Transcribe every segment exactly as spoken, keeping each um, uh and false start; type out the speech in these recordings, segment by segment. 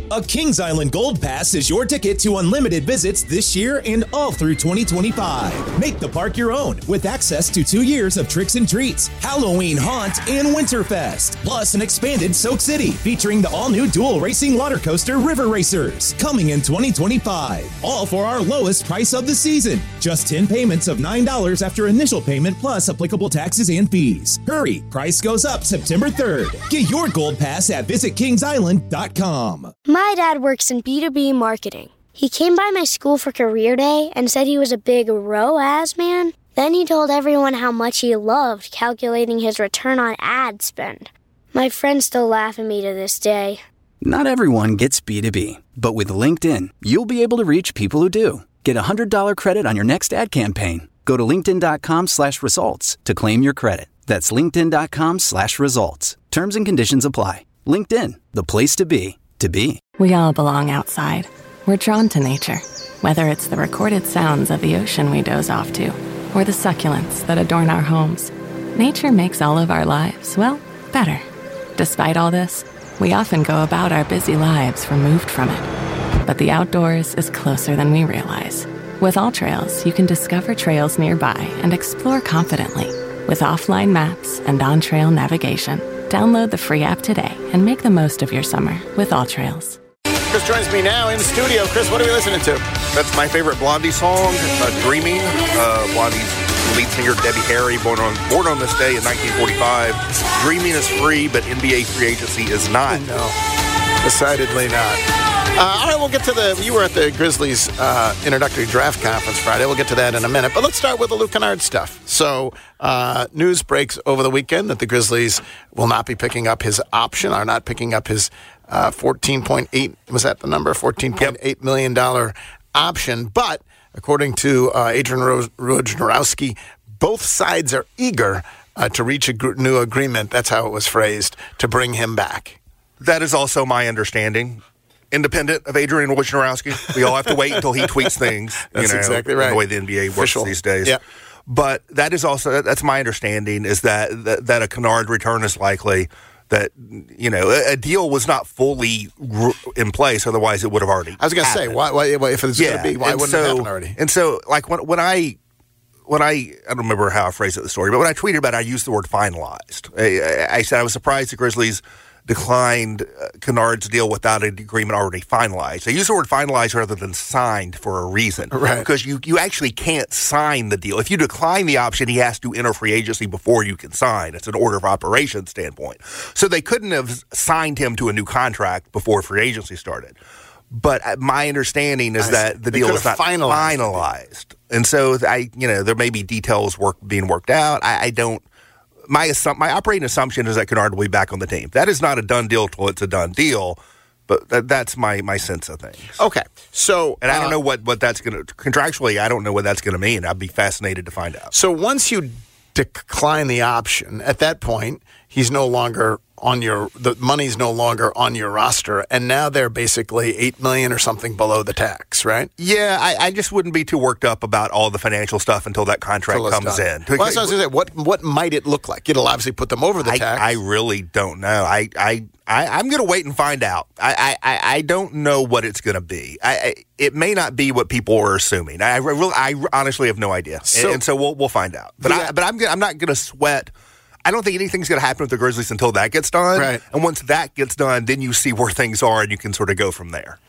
A Kings Island Gold Pass is your ticket to unlimited visits this year and all through twenty twenty-five. Make the park your own with access to two years of tricks and treats, Halloween Haunt, and Winterfest. Plus an expanded Soak City featuring the all-new dual racing water coaster River Racers coming in twenty twenty-five. All for our lowest price of the season. Just ten payments of nine dollars after initial payment plus applicable taxes and fees. Hurry, price goes up September third. Get your Gold Pass at visit kings island dot com. My dad works in B two B marketing. He came by my school for career day and said he was a big R O A S man. Then he told everyone how much he loved calculating his return on ad spend. My friends still laugh at me to this day. Not everyone gets B two B, but with LinkedIn, you'll be able to reach people who do. Get a one hundred dollars credit on your next ad campaign. Go to linkedin.com slash results to claim your credit. That's linkedin.com slash results. Terms and conditions apply. LinkedIn, the place to be, to be. We all belong outside. We're drawn to nature, whether it's the recorded sounds of the ocean we doze off to, or the succulents that adorn our homes. Nature makes all of our lives, well, better. Despite all this, we often go about our busy lives removed from it. But the outdoors is closer than we realize. With AllTrails, you can discover trails nearby and explore confidently. With offline maps and on-trail navigation, download the free app today and make the most of your summer with AllTrails. Chris joins me now in the studio. Chris, what are we listening to? That's my favorite Blondie song, uh, Dreaming. Uh, Blondie's lead singer, Debbie Harry, born on born on this day in nineteen forty-five. Dreaming is free, but N B A free agency is not. No, decidedly not. Uh, all right, we'll get to the, you were at the Grizzlies uh, introductory draft conference Friday. We'll get to that in a minute. But let's start with the Luke Kennard stuff. So uh, news breaks over the weekend that the Grizzlies will not be picking up his option, are not picking up his uh, fourteen point eight, was that the number? fourteen point eight million dollars option. But according to uh, Adrian Wojnarowski, both sides are eager uh, to reach a gr- new agreement. That's how it was phrased, to bring him back. That is also my understanding. Independent of Adrian Wojnarowski. We all have to wait until he tweets things. That's you know, exactly right. The way the N B A works Official. these days. Yeah. But that is also, that's my understanding, is that, that, that a Kennard return is likely, that, you know, a, a deal was not fully r- in place, otherwise it would have already I was going to say, why, why, if it's yeah. going to be, why and wouldn't so, it happen already? And so, like, when, when I... When I, I don't remember how I phrased it in the story, but when I tweeted about it, I used the word finalized. I, I, I said I was surprised the Grizzlies declined uh, Kennard's deal without an agreement already finalized. I used the word finalized rather than signed for a reason. Right. Because you, you actually can't sign the deal. If you decline the option, he has to enter free agency before you can sign. It's an order of operations standpoint. So they couldn't have signed him to a new contract before free agency started. But my understanding is I that the deal is not finalized. finalized. And so I, you know, there may be details work being worked out. I, I don't. My assum- my operating assumption is that Kennard will be back on the team. That is not a done deal till it's a done deal. But that, that's my, my sense of things. Okay, so and I don't uh, know what, what that's going to contractually. I don't know what that's going to mean. I'd be fascinated to find out. So once you decline the option, at that point, he's no longer on your, the money's no longer on your roster, and now they're basically eight million dollars or something below the tax, right? Yeah, I, I just wouldn't be too worked up about all the financial stuff until that contract Until comes done. in. Well, that's what I was going to say. What, what might it look like? It'll obviously put them over the I, tax. I really don't know. I, I, I, I'm going to wait and find out. I, I, I don't know what it's going to be. I, I, it may not be what people are assuming. I, I, really, I honestly have no idea, So, and, and so we'll we'll find out. But yeah. I, but I'm I'm not going to sweat. I don't think anything's going to happen with the Grizzlies until that gets done. Right. And once that gets done, then you see where things are, and you can sort of go from there.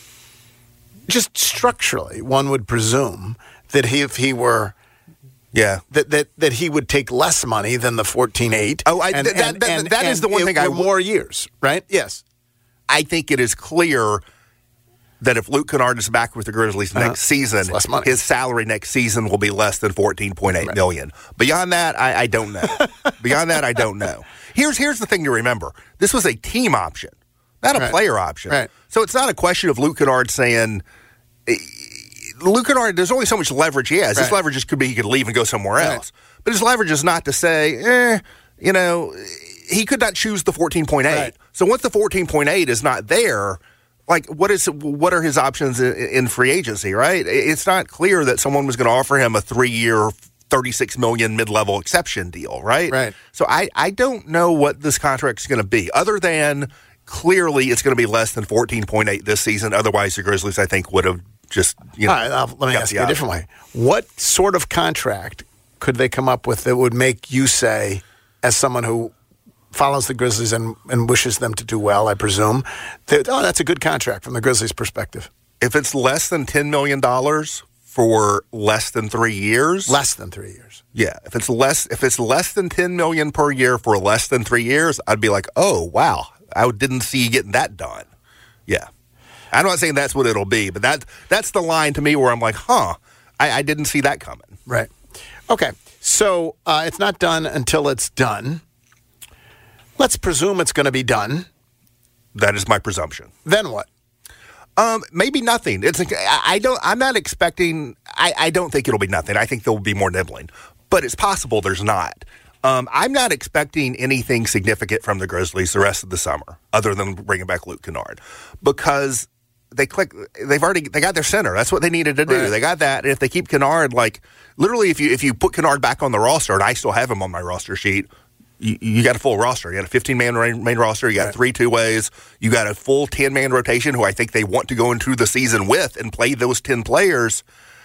Just structurally, one would presume that he, if he were. Yeah, that, that that he would take less money than the fourteen eight. Oh, I, and, that, and, that, and, that is the one thing I w- more years, right? Yes, I think it is clear that if Luke Kennard is back with the Grizzlies uh-huh. next season, less money. His salary next season will be less than fourteen point eight right. million. Beyond that, I, I don't know. Beyond that, I don't know. Here's here's the thing to remember: this was a team option, not a right. player option. Right. So it's not a question of Luke Kennard saying. Luke Kennard, there's only so much leverage he has. Right. His leverage just could be he could leave and go somewhere right. else. But his leverage is not to say, eh, you know, he could not choose the fourteen point eight. Right. So once the fourteen point eight is not there, like what is what are his options in, in free agency, right? It's not clear that someone was going to offer him a three-year, thirty-six million dollars mid-level exception deal, right? Right. So I, I don't know what this contract is going to be, other than clearly it's going to be less than fourteen point eight this season. Otherwise, the Grizzlies, I think, would have just, you know. All right, I'll, let me ask you a different way. What sort of contract could they come up with that would make you say, as someone who follows the Grizzlies and, and wishes them to do well, I presume, that, oh, that's a good contract from the Grizzlies' perspective? If it's less than ten million dollars for less than three years. Less than three years. Yeah. If it's less if it's less than ten million dollars per year for less than three years, I'd be like, oh, wow, I didn't see you getting that done. Yeah. I'm not saying that's what it'll be, but that, that's the line to me where I'm like, huh, I, I didn't see that coming. Right. Okay. So uh, it's not done until it's done. Let's presume it's going to be done. That is my presumption. Then what? Um, maybe nothing. It's I don't. I'm not expecting. I, I don't think it'll be nothing. I think there will be more nibbling, but it's possible there's not. Um, I'm not expecting anything significant from the Grizzlies the rest of the summer, other than bringing back Luke Kennard, because they click. They've already they got their center. That's what they needed to do. Right. They got that. And if they keep Kennard, like literally, if you if you put Kennard back on the roster, and I still have him on my roster sheet. You, you got a full roster. You got a fifteen-man main roster. You got right. three two-ways. You got a full ten-man rotation who I think they want to go into the season with and play those ten players.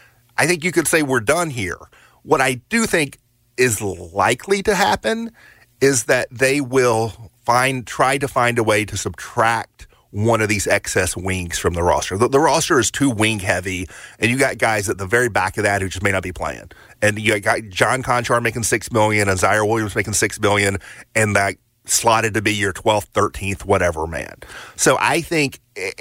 I think you could say we're done here. What I do think is likely to happen is that they will find try to find a way to subtract one of these excess wings from the roster. The, the roster is too wing heavy, and you got guys at the very back of that who just may not be playing. And you got John Conchar making six million dollars and Zaire Williams making six million dollars, and that slotted to be your twelfth, thirteenth, whatever man. So I think,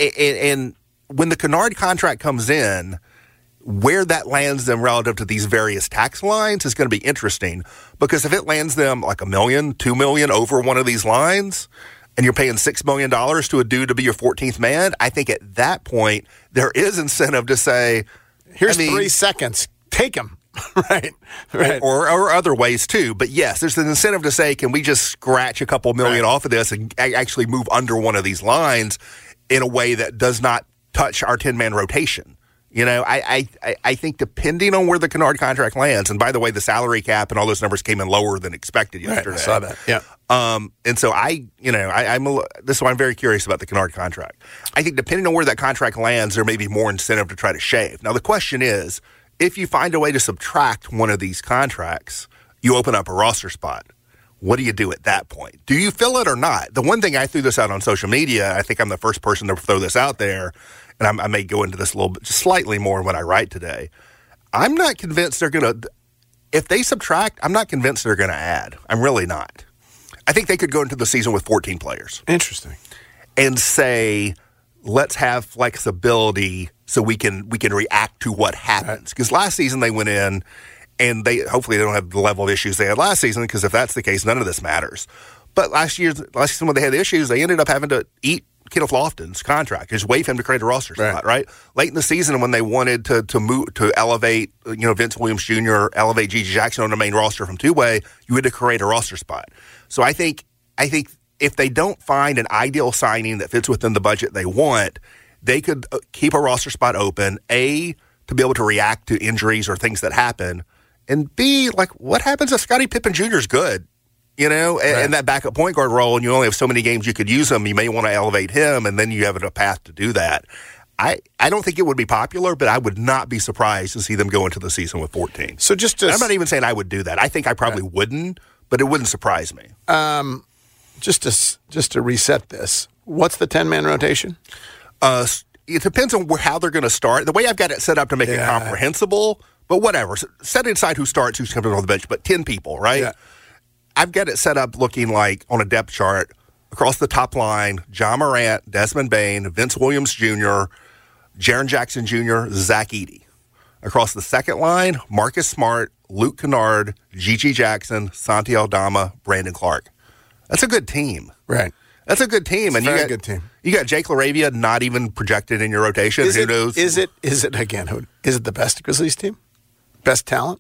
and when the Kennard contract comes in, where that lands them relative to these various tax lines is going to be interesting, because if it lands them like a million, two million over one of these lines, and you're paying six million dollars to a dude to be your fourteenth man, I think at that point, there is incentive to say, here's I mean, three seconds. Take him. right. Right. Or, or other ways, too. But, yes, there's an incentive to say, can we just scratch a couple million right. off of this and a- actually move under one of these lines in a way that does not touch our ten-man rotation? You know, I, I, I think depending on where the Kennard contract lands, and by the way, the salary cap and all those numbers came in lower than expected yesterday. Right, I saw that, yeah. Um, and so I, you know, I, I'm a, this is why I'm very curious about the Kennard contract. I think depending on where that contract lands, there may be more incentive to try to shave. Now, the question is, if you find a way to subtract one of these contracts, you open up a roster spot. What do you do at that point? Do you fill it or not? The one thing I threw this out on social media, I think I'm the first person to throw this out there, and I'm, I may go into this a little bit, just slightly more when I write today. I'm not convinced they're going to, if they subtract, I'm not convinced they're going to add. I'm really not. I think they could go into the season with fourteen players. Interesting. And say, let's have flexibility so we can we can react to what happens. Because right. last season they went in, and they hopefully they don't have the level of issues they had last season, because if that's the case, none of this matters. But last year, last season when they had issues, they ended up having to eat Kenneth Lofton's contract, just wait for him to create a roster spot, right. right? Late in the season when they wanted to to move to elevate, you know, Vince Williams Junior, elevate G G Jackson on the main roster from two-way, you had to create a roster spot. So I think I think if they don't find an ideal signing that fits within the budget they want, they could keep a roster spot open, A, to be able to react to injuries or things that happen, and B, like, what happens if Scottie Pippen Junior is good? You know, and, right. and that backup point guard role, and you only have so many games you could use him, you may want to elevate him, and then you have a path to do that. I, I don't think it would be popular, but I would not be surprised to see them go into the season with fourteen. So just to, I'm not even saying I would do that. I think I probably yeah. wouldn't, but it wouldn't surprise me. Um, just to just to reset this, what's the ten-man rotation? Uh, it depends on where, how they're going to start. The way I've got it set up to make yeah. it comprehensible, but whatever. Set aside who starts, who's coming on the bench, but ten people, right? Yeah. I've got it set up looking like on a depth chart across the top line, John Morant, Desmond Bane, Vince Williams Junior, Jaren Jackson Junior, Zach Edey. Across the second line, Marcus Smart, Luke Kennard, Gigi Jackson, Santi Aldama, Brandon Clark. That's a good team. Right. That's a good team. It's and a very you got, good team. You got Jake LaRavia not even projected in your rotation. Is Who it, knows? Is it, is it, again, who, is it the best Grizzlies team? Best talent?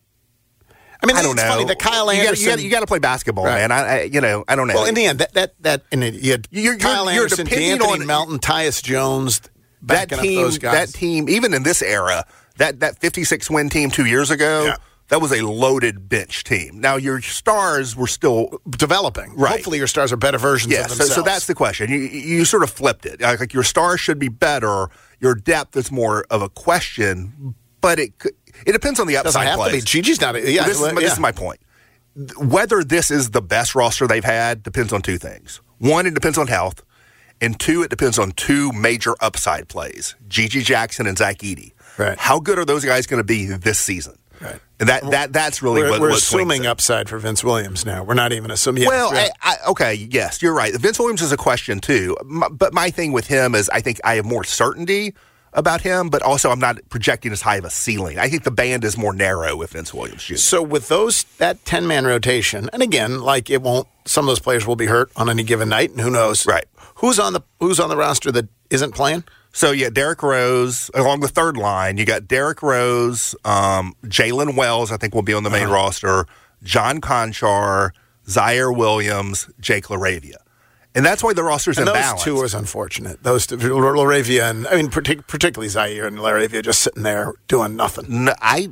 I mean, I don't it's know. funny that Kyle Anderson. You got, you got to play basketball, right. man. I, I, you know, I don't know. Well, in the end, that that that and it, you had you're, Kyle you're, Anderson, you're D'Anthony on, Melton, Tyus Jones, that backing team, up those guys. That team, even in this era, that that fifty-six win team two years ago, yeah. That was a loaded bench team. Now, your stars were still developing. Right. Hopefully your stars are better versions yeah, of themselves. So, so that's the question. You, you sort of flipped it. Like, like your stars should be better. Your depth is more of a question, but it could, it depends on the upside Doesn't have plays. to be. Gigi's not. A, yeah, this, well, is, this yeah. is my point. Whether this is the best roster they've had depends on two things. One, it depends on health. And two, it depends on two major upside plays, Gigi Jackson and Zach Edey. Right. How good are those guys going to be this season? Right. And that, that that's really we're, what we're what assuming it. upside for Vince Williams now. We're not even assuming. Yeah, well, yeah. I, I, okay, yes, you're right. Vince Williams is a question too. My, but my thing with him is I think I have more certainty about him, but also I'm not projecting as high of a ceiling. I think the band is more narrow with Vince Williams Junior So with those that ten-man rotation, and again, like it won't. Some of those players will be hurt on any given night, and who knows? Right. Who's on the Who's on the roster that isn't playing? So, yeah, Derrick Rose, along the third line, you got Derrick Rose, um, Jalen Wells, I think will be on the main uh-huh. roster, John Conchar, Zaire Williams, Jake LaRavia. And that's why the roster's and imbalanced. Those two is unfortunate. Those two, LaRavia and, I mean, partic- particularly Zaire and LaRavia just sitting there doing nothing. No, I...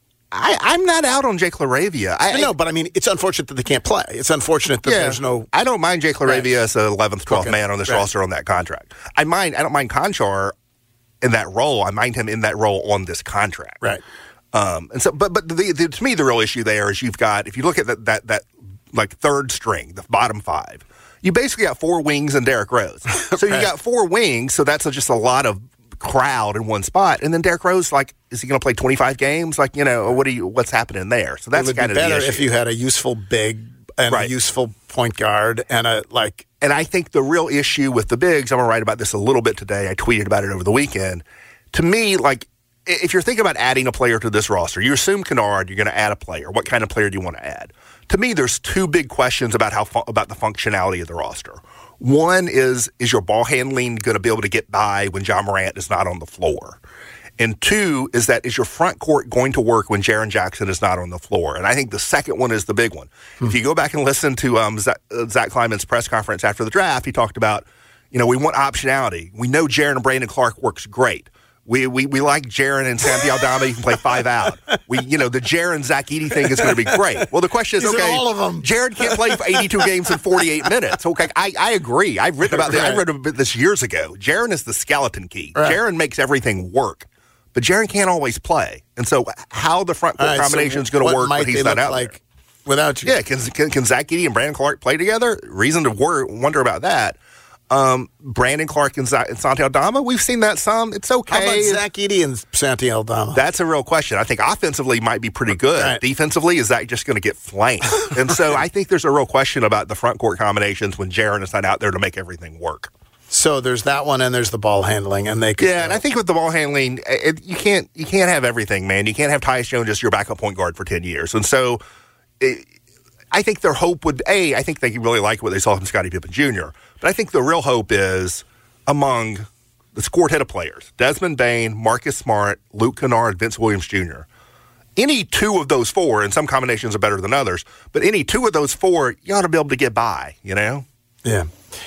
I, I'm not out on Jake LaRavia. I, I know, but I mean, it's unfortunate that they can't play. It's unfortunate that yeah, there's no. I don't mind Jake LaRavia right. as an eleventh, twelfth okay. man on this right. roster on that contract. I mind. I don't mind Conchar in that role. I mind him in that role on this contract. Right. Um. And so, but but the, the, to me, the real issue there is you've got if you look at that that that like third string, the bottom five, you basically got four wings and Derrick Rose. So right. you got four wings. So that's just a lot of crowd in one spot, and then Derrick Rose, like, is he going to play twenty-five games? Like, you know, what are you? What's happening there? So that's kind of the issue. It would be better if you had a useful big and right. a useful point guard and a like. And I think the real issue with the bigs, I'm going to write about this a little bit today. I tweeted about it over the weekend. To me, like, if you're thinking about adding a player to this roster, you assume Kennard, you're going to add a player. What kind of player do you want to add? To me, there's two big questions about how fu- about the functionality of the roster. One is, is your ball handling going to be able to get by when John Morant is not on the floor? And two is that, is your front court going to work when Jaren Jackson is not on the floor? And I think the second one is the big one. Hmm. If you go back and listen to um, Zach, uh, Zach Kleiman's press conference after the draft, he talked about, you know, we want optionality. We know Jaren and Brandon Clark works great. We we we like Jaren and Santi Aldama. You can play five out. We you know the Jaren Zach Edey thing is going to be great. Well, the question is, These okay, all of them. Jaren can't play for eighty-two games in forty-eight minutes. Okay, I, I agree. I've written about this. Right. I read about this years ago. Jaren is the skeleton key. Right. Jaren makes everything work, but Jaren can't always play. And so, how the front court right, combination so is going to work when he's not out like there? Without you, Yeah, can, can can Zach Edey and Brandon Clark play together? Reason to wor- wonder about that. Um, Brandon Clark and, Z- and Santi Aldama, we've seen that some. It's okay. How about Zach Edey and Santi Aldama? That's a real question. I think offensively might be pretty good. Right. Defensively, is that just going to get flamed? And so I think there's a real question about the front court combinations when Jaren is not out there to make everything work. So there's that one, and there's the ball handling, and they could yeah. And I think with the ball handling, it, you can't you can't have everything, man. You can't have Tyus Jones as your backup point guard for ten years, and so. It, I think their hope would, A, I think they really like what they saw from Scottie Pippen Junior, but I think the real hope is among the quartet of players, Desmond Bane, Marcus Smart, Luke Kennard, Vince Williams Junior Any two of those four, and some combinations are better than others, but any two of those four, you ought to be able to get by, you know? Yeah.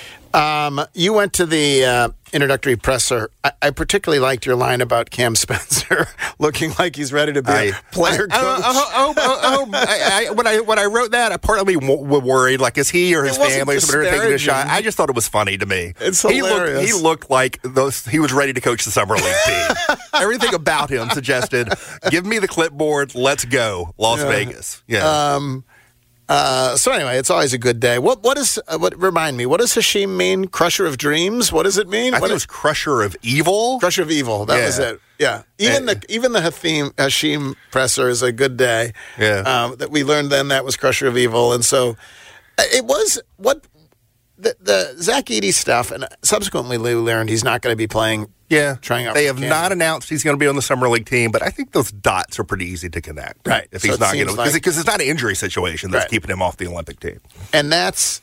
Um, you went to the uh, introductory presser. I, I particularly liked your line about Cam Spencer looking like he's ready to be I, a player I, coach. Oh, oh, oh, oh, I, I, when I when I wrote that, I part of me w- was worried, like, is he or his family or somebody taking a shot? I just thought it was funny to me. It's he hilarious. Looked, he looked like those. He was ready to coach the summer league team. Everything about him suggested, "Give me the clipboard, let's go, Las yeah. Vegas." Yeah. Um, Uh, so anyway, it's always a good day. What what is uh, what? Remind me, what does Hashim mean? Crusher of dreams. What does it mean? I what think it was Crusher of evil. Crusher of evil. That yeah. was it. Yeah. Even and, the even the Hashim Hashim presser is a good day. Yeah. Um, that we learned then that was Crusher of evil, and so it was what the the Zach Edey stuff, and subsequently we learned he's not going to be playing. Yeah, trying out. They have Canada. not announced he's going to be on the summer league team, but I think those dots are pretty easy to connect. Right, if so he's it not going to, like, because it's not an injury situation that's right. keeping him off the Olympic team. And that's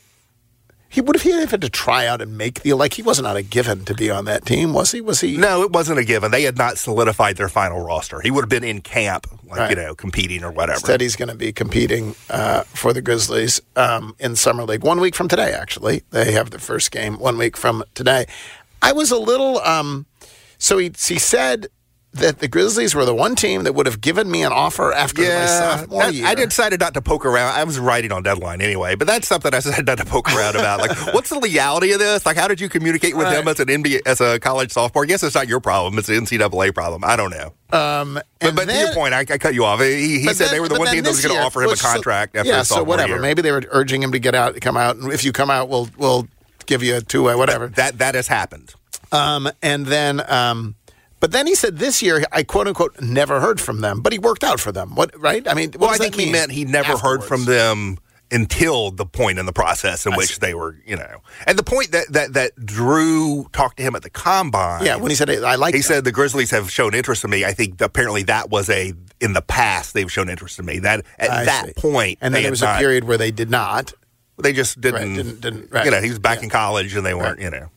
he would have he had to try out and make the like he wasn't not a given to be on that team, was he? Was he? No, it wasn't a given. They had not solidified their final roster. He would have been in camp, like right. you know, competing or whatever. Instead, he's going to be competing uh, for the Grizzlies um, in summer league one week from today. Actually, they have their first game one week from today. I was a little. Um, so he he said that the Grizzlies were the one team that would have given me an offer after Yeah, my sophomore that- year. I decided not to poke around. I was writing on deadline anyway, but that's something I decided not to poke around about. Like, what's the legality of this? Like, how did you communicate with Right. him as an N B A, as a college sophomore? I guess it's not your problem. It's an N C double A problem. I don't know. Um, But, and but then- to your point, I, I cut you off. He, he But said then- they were the but one then team that was this going to year- offer him well, a so- contract after yeah, his so sophomore whatever. year. Maybe they were urging him to get out, come out, and if you come out, we'll we'll give you a two way, whatever. That that has happened. Um, and then, um, but then he said this year, I quote unquote never heard from them, but he worked out for them. What, right? I mean, what Well, does I think that he mean meant he never heard afterwards? from them until the point in the process in I which see. they were, you know, and the point that that that Drew talked to him at the combine. Yeah, when he said, I like He them. said the Grizzlies have shown interest in me. I think apparently that was a in the past they've shown interest in me. That at I that see. point, And they then there had was a not- period where they did not. They just didn't. Right, didn't- didn't- right. You know, he was back Yeah. in college, and they weren't. You know,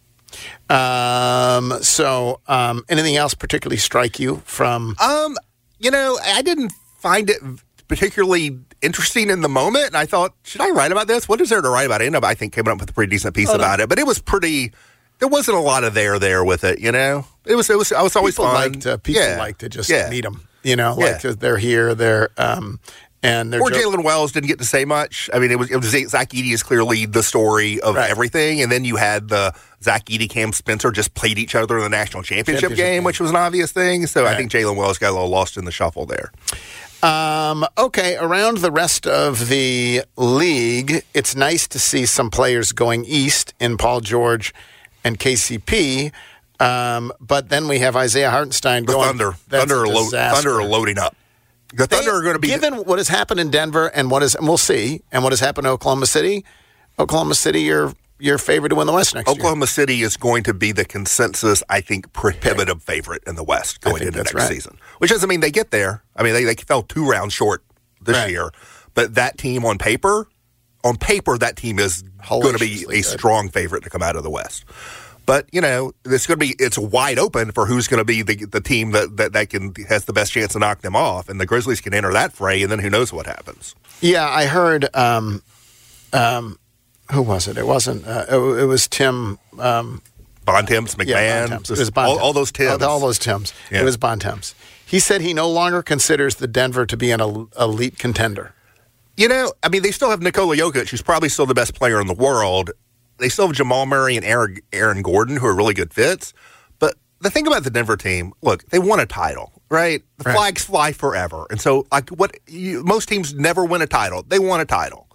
Um, so, um, anything else particularly strike you from? um, you know, I didn't find it particularly interesting in the moment. And I thought, should I write about this? What is there to write about? I ended up, I think, coming up with a pretty decent piece Oh, no. about it. But it was pretty. There wasn't a lot of there there with it. You know, it was. It was. I was always people fun. like to people yeah. like to just yeah. meet them. You know, Yeah. like 'cause they're here, they're um, and they're Or jo- Jalen Wells didn't get to say much. I mean, it was, it was Zach Edey is clearly the story of Right. everything, and then you had the Zach Edey, Cam Spencer just played each other in the national championship, Championship game, game. which was an obvious thing. So I Right. think Jalen Wells got a little lost in the shuffle there. Um, okay, around the rest of the league, it's nice to see some players going east in Paul George and K C P. Um, but then we have Isaiah Hartenstein The going. Thunder, That's Thunder, a are lo- disaster. Thunder are loading up. The They- Thunder are going to be given what has happened in Denver and what is, and we'll see, and what has happened to Oklahoma City. Oklahoma City, you're you're favored to win the West next year. Oklahoma City is going to be the consensus, I think, prohibitive favorite in the West I going think into that's next right. season. Which doesn't mean they get there. I mean, they, they fell two rounds short this Right. year. But that team on paper, on paper, that team is going to be Hellaciously a good. strong favorite to come out of the West. But, you know, it's going to be, it's wide open for who's going to be the, the team that, that, that can has the best chance to knock them off. And the Grizzlies can enter that fray, and then who knows what happens. Yeah, I heard. Um, um, who was it? It wasn't. Uh, it, it was Tim. Um, Bontemps, McMahon, yeah, Bontemps. It was all, Bontemps. all those Tims. All, all those Tims. Yeah. It was Bontemps. He said he no longer considers the Denver to be an el- elite contender. You know, I mean, they still have Nikola Jokic, who's probably still the best player in the world. They still have Jamal Murray and Aaron, Aaron Gordon, who are really good fits. But the thing about the Denver team, look, they won a title, right? The Right. flags fly forever. And so, like, what you, most teams never win a title. They won a title.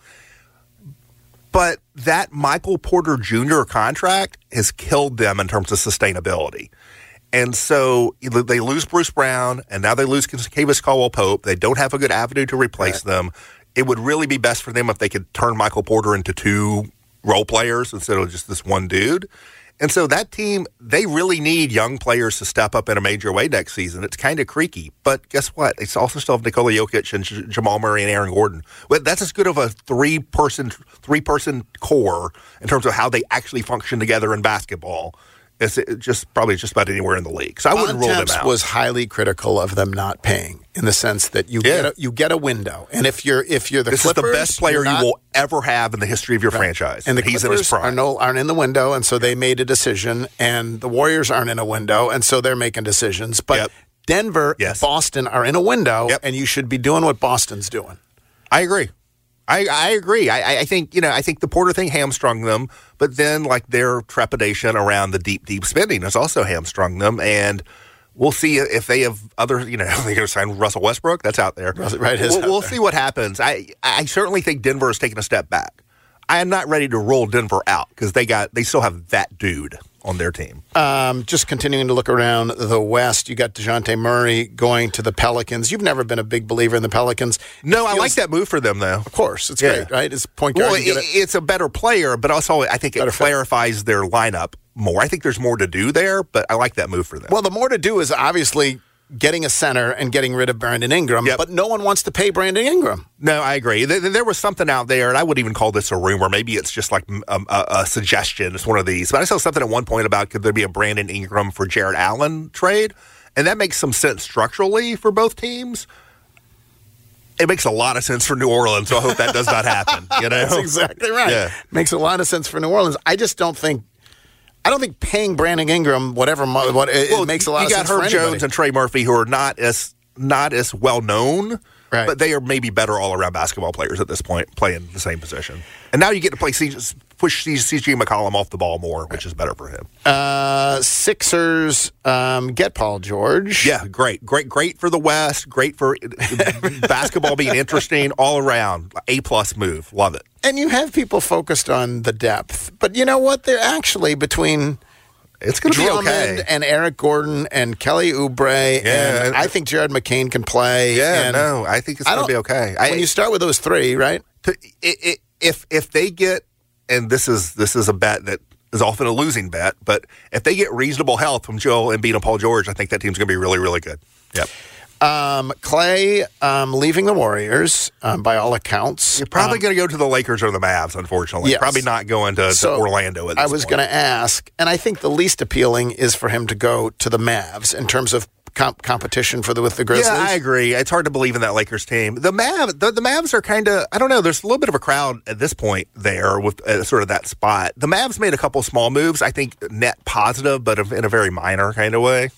But that Michael Porter Junior contract has killed them in terms of sustainability. And so they lose Bruce Brown, and now they lose Kentavious Caldwell-Pope. They don't have a good avenue to replace Right. them. It would really be best for them if they could turn Michael Porter into two role players instead of just this one dude. And so that team, they really need young players to step up in a major way next season. It's kind of creaky. But guess what? It's also still have Nikola Jokic and J- Jamal Murray and Aaron Gordon. Well, that's as good of a three-person three-person core in terms of how they actually function together in basketball. It's it just probably just about anywhere in the league. So I wouldn't rule them Bontemps out. was highly critical of them not paying in the sense that you Yeah. get a, you get a window, and if you're if you're the this Clippers, is the best player you're not- you will ever have in the history of your franchise. And the He's Clippers in his prime. are no aren't in the window, and so they made a decision. And the Warriors aren't in a window, and so they're making decisions. But Yep. Denver, Yes. Boston are in a window, Yep. and you should be doing what Boston's doing. I agree. I, I agree. I, I- I think, you know, I think the Porter thing hamstrung them, but then like their trepidation around the deep, deep spending has also hamstrung them. And we'll see if they have other, you know, they're going to sign Russell Westbrook. That's out there. Russell- right, is We'll, out we'll there. see what happens. I, I certainly think Denver has taken a step back. I am not ready to roll Denver out because they got, they still have that dude on their team. Um, just continuing to look around the West, you got DeJounte Murray going to the Pelicans. You've never been a big believer in the Pelicans. No, It I feels- like that move for them, though. Of course, it's Yeah. great, right? It's point guard. Well, you it, get a- it's a better player, but also I think it Better fit. clarifies their lineup more. I think there's more to do there, but I like that move for them. well, the more to do is obviously getting a center and getting rid of Brandon Ingram, Yep. but no one wants to pay Brandon Ingram. No, I agree. There, there was something out there, and I wouldn't even call this a rumor. Maybe it's just like um, a, a suggestion. It's one of these. But I saw something at one point about could there be a Brandon Ingram for Jared Allen trade? And that makes some sense structurally for both teams. It makes a lot of sense for New Orleans, so I hope that does not happen. You know, That's exactly right. Yeah. Makes a lot of sense for New Orleans. I just don't think I don't think paying Brandon Ingram whatever mo- what it, well, it makes a lot you of sense. got Herb for Jones anybody. and Trey Murphy, who are not as not as well known, right. but they are maybe better all around basketball players at this point, playing the same position. And now you get to play C- push C J McCollum off the ball more, which is better for him. Uh, Sixers um, get Paul George. Yeah, great, great, great for the West. Great for basketball being interesting all around. A plus move, love it. And you have people focused on the depth, but you know what? They're actually between. It's going to be okay. And Eric Gordon and Kelly Oubre, Yeah. and I think Jared McCain can play. Yeah, and no, I think it's I going to don't- be okay. When I, you start with those three, right? to, it, it, if if they get, and this is this is a bet that is often a losing bet, but if they get reasonable health from Joel Embiid and Paul George, I think that team's going to be really, really good. Yep. Um, Clay um, leaving the Warriors, um, by all accounts. You're probably Um, going to go to the Lakers or the Mavs, unfortunately. Yes. Probably not going to, to So, Orlando at this I was point. going to ask, and I think the least appealing is for him to go to the Mavs in terms of comp- competition for the with the Grizzlies. Yeah, I agree. It's hard to believe in that Lakers team. The Mav, the, the Mavs are kind of, I don't know, there's a little bit of a crowd at this point there with uh, sort of that spot. The Mavs made a couple small moves, I think net positive, but in a very minor kind of way.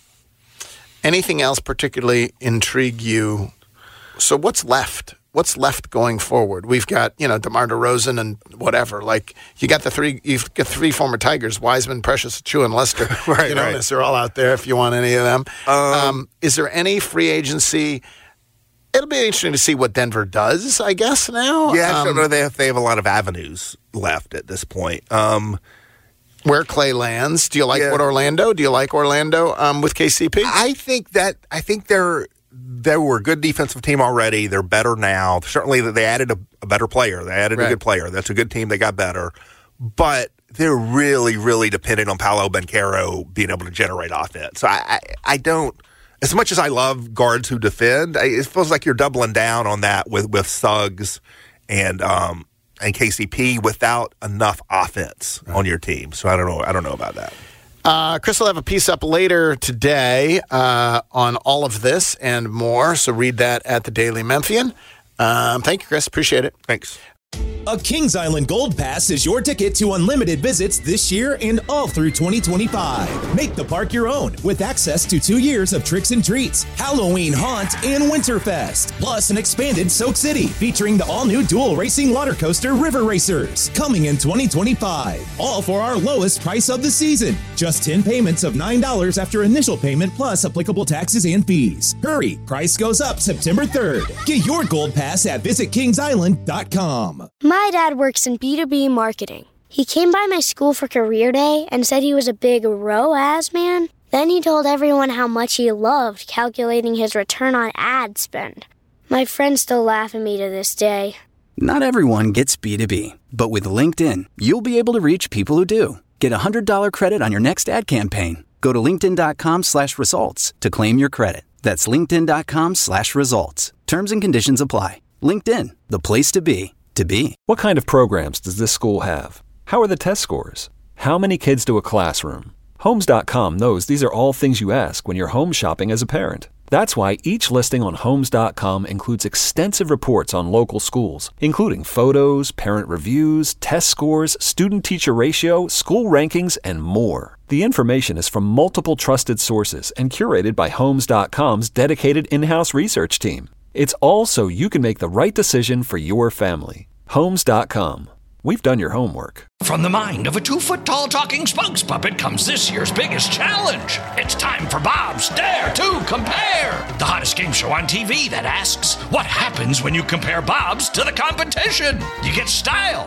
Anything else particularly intrigue you? So what's left? What's left going forward? We've got, you know, DeMar DeRozan and whatever. Like, you got the three, you've got three former Tigers, Wiseman, Precious, Achua, and Lester. Right, you know, right. They're all out there if you want any of them. Um, Um, is there any free agency? It'll be interesting to see what Denver does, I guess, now. Yeah, I Um, don't know. They have, they have a lot of avenues left at this point. Um, where Clay lands. Do you like Yeah. what Orlando? Do you like Orlando um, with K C P? I think that I think they're they were a good defensive team already. They're better now. Certainly, they added a, a better player. They added Right. a good player. That's a good team. They got better, but they're really, really dependent on Paolo Banchero being able to generate offense. So I, I, I don't. As much as I love guards who defend, I, it feels like you're doubling down on that with with Suggs and um and K C P without enough offense on your team. So I don't know. I don't know about that. Uh, Chris will have a piece up later today uh, on all of this and more. So read that at the Daily Memphian. Um, thank you, Chris. Appreciate it. Thanks. A Kings Island Gold Pass is your ticket to unlimited visits this year and all through twenty twenty-five. Make the park your own with access to two years of tricks and treats, Halloween Haunt, and Winterfest. Plus an expanded Soak City featuring the all-new dual racing water coaster River Racers coming in twenty twenty-five. All for our lowest price of the season. Just ten payments of nine dollars after initial payment plus applicable taxes and fees. Hurry, price goes up September third. Get your Gold Pass at visit kings island dot com. My dad works in B two B marketing. He came by my school for career day and said he was a big R O A S man. Then he told everyone how much he loved calculating his return on ad spend. My friends still laugh at me to this day. Not everyone gets B two B, but with LinkedIn, you'll be able to reach people who do. Get a one hundred dollars credit on your next ad campaign. Go to linkedin.com slash results to claim your credit. That's linkedin.com slash results. Terms and conditions apply. LinkedIn, the place to be, to be. What kind of programs does this school have? How are the test scores? How many kids do a classroom? Homes dot com knows these are all things you ask when you're home shopping as a parent. That's why each listing on Homes dot com includes extensive reports on local schools, including photos, parent reviews, test scores, student-teacher ratio, school rankings, and more. The information is from multiple trusted sources and curated by Homes dot com's dedicated in-house research team. It's all so you can make the right decision for your family. Homes dot com. We've done your homework. From the mind of a two-foot-tall talking spokes puppet comes this year's biggest challenge. It's time for Bob's Dare to Compare, the hottest game show on T V that asks, what happens when you compare Bob's to the competition? You get style.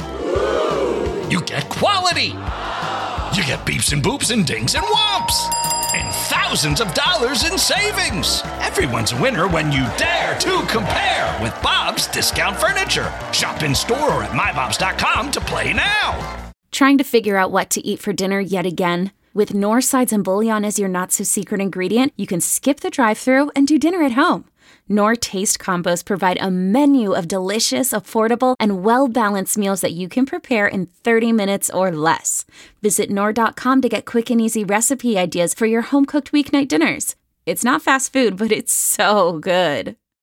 You get quality. You get beeps and boops and dings and whomps. And thousands of dollars in savings. Everyone's a winner when you dare to compare with Bob's Discount Furniture. Shop in store or at my bobs dot com to play now. Trying to figure out what to eat for dinner yet again? With Knorr sides and bouillon as your not-so-secret ingredient, you can skip the drive-thru and do dinner at home. Knorr Taste Combos provide a menu of delicious, affordable, and well-balanced meals that you can prepare in thirty minutes or less. Visit Knorr dot com to get quick and easy recipe ideas for your home-cooked weeknight dinners. It's not fast food, but it's so good.